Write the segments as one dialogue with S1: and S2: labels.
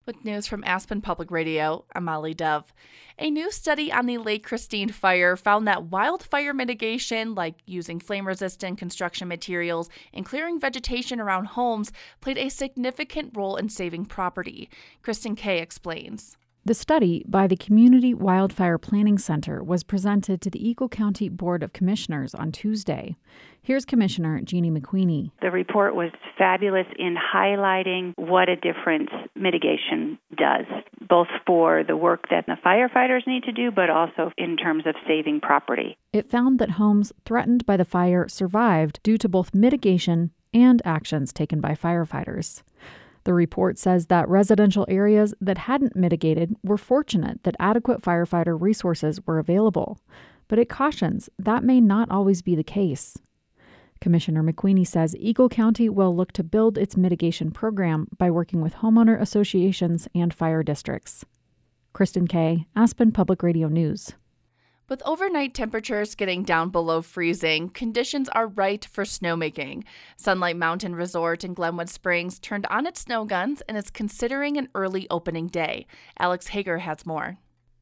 S1: With news from Aspen Public Radio, I'm Molly Dove. A new study on the Lake Christine fire found that wildfire mitigation, like using flame-resistant construction materials and clearing vegetation around homes, played a significant role in saving property. Kristen Kay explains.
S2: The study by the Community Wildfire Planning Center was presented to the Eagle County Board of Commissioners on Tuesday. Here's Commissioner Jeannie McQueenie.
S3: The report was fabulous in highlighting what a difference mitigation does, both for the work that the firefighters need to do, but also in terms of saving property.
S2: It found that homes threatened by the fire survived due to both mitigation and actions taken by firefighters. The report says that residential areas that hadn't mitigated were fortunate that adequate firefighter resources were available, but it cautions that may not always be the case. Commissioner McQueenie says Eagle County will look to build its mitigation program by working with homeowner associations and fire districts. Kristen Kay, Aspen Public Radio News.
S1: With overnight temperatures getting down below freezing, conditions are right for snowmaking. Sunlight Mountain Resort in Glenwood Springs turned on its snow guns and is considering an early opening day. Alex Hager has more.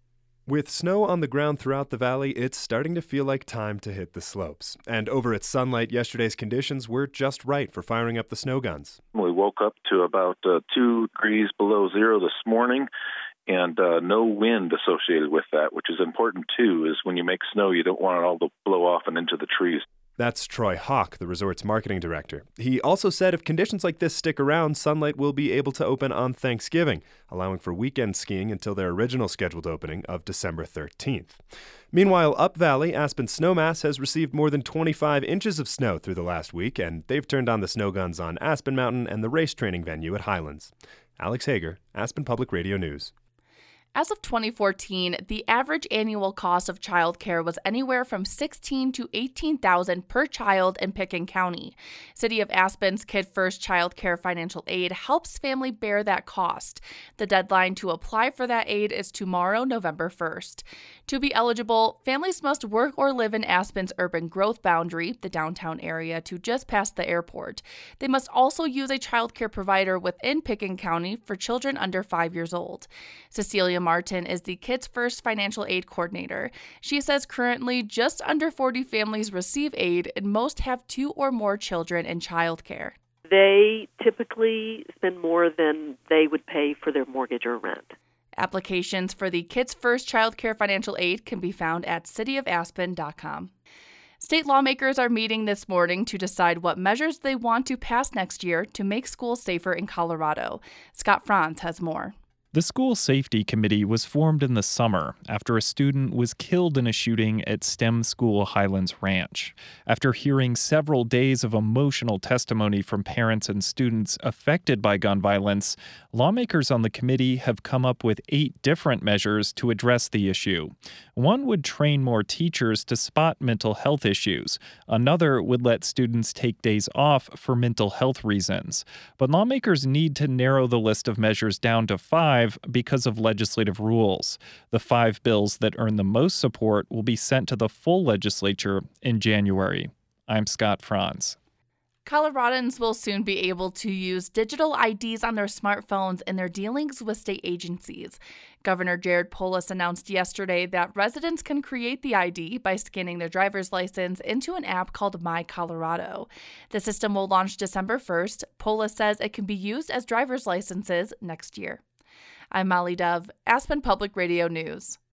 S4: With snow on the ground throughout the valley, it's starting to feel like time to hit the slopes. And over at Sunlight, yesterday's conditions were just right for firing up the snow guns.
S5: We woke up to about 2 degrees below zero this morning. And no wind associated with that, which is important, too, is when you make snow, you don't want it all to blow off and into the trees.
S4: That's Troy Hawk, the resort's marketing director. He also said if conditions like this stick around, Sunlight will be able to open on Thanksgiving, allowing for weekend skiing until their original scheduled opening of December 13th. Meanwhile, up valley, Aspen Snowmass has received more than 25 inches of snow through the last week, and they've turned on the snow guns on Aspen Mountain and the race training venue at Highlands. Alex Hager, Aspen Public Radio News.
S1: As of 2014, the average annual cost of childcare was anywhere from $16,000 to $18,000 per child in Pitkin County. City of Aspen's Kid First Child Care Financial Aid helps family bear that cost. The deadline to apply for that aid is tomorrow, November 1st. To be eligible, families must work or live in Aspen's urban growth boundary, the downtown area to just past the airport. They must also use a child care provider within Pitkin County for children under 5 years old. Cecilia Martin is the Kids First Financial Aid Coordinator. She says currently just under 40 families receive aid and most have 2 or more children in childcare.
S6: They typically spend more than they would pay for their mortgage or rent.
S1: Applications for the Kids First Child Care Financial Aid can be found at cityofaspen.com. State lawmakers are meeting this morning to decide what measures they want to pass next year to make schools safer in Colorado. Scott Franz has more.
S7: The School Safety Committee was formed in the summer after a student was killed in a shooting at STEM School Highlands Ranch. After hearing several days of emotional testimony from parents and students affected by gun violence, lawmakers on the committee have come up with 8 different measures to address the issue. One would train more teachers to spot mental health issues. Another would let students take days off for mental health reasons. But lawmakers need to narrow the list of measures down to 5 because of legislative rules. The 5 bills that earn the most support will be sent to the full legislature in January. I'm Scott Franz.
S1: Coloradans will soon be able to use digital IDs on their smartphones in their dealings with state agencies. Governor Jared Polis announced yesterday that residents can create the ID by scanning their driver's license into an app called My Colorado. The system will launch December 1st. Polis says it can be used as driver's licenses next year. I'm Molly Dove, Aspen Public Radio News.